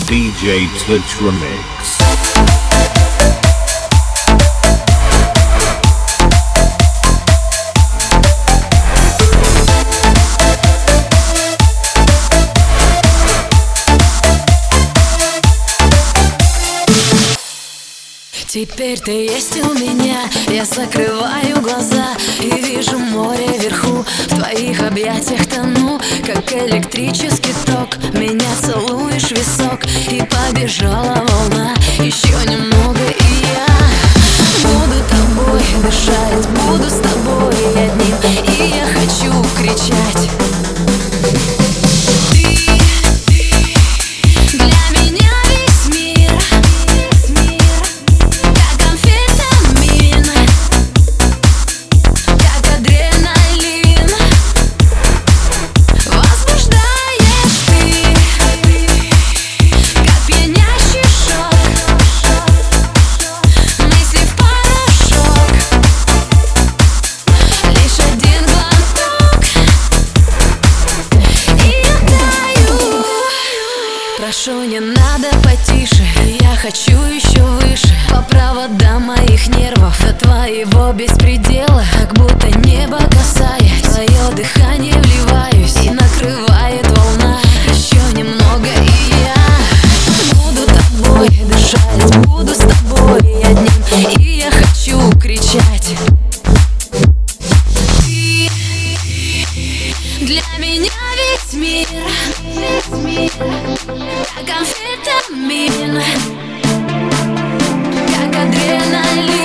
DJ Touch Remix. Теперь ты есть у меня, я закрываю глаза и вижу море вверху. В твоих объятиях тону, как электрический ток. Меня целуешь в висок, и побежала волна. Еще немного, и я буду тобой дышать, буду с тобой одним, и я хочу кричать. Прошу, не надо потише, я хочу еще выше. По проводам моих нервов до твоего беспредела, как будто небо касаясь, в твое дыхание вливаюсь, и накрывает волна. Еще немного, и я буду тобой дышать, буду с тобой одним, и я хочу кричать. Ты для меня весь мир, как амфетамин, как адреналин.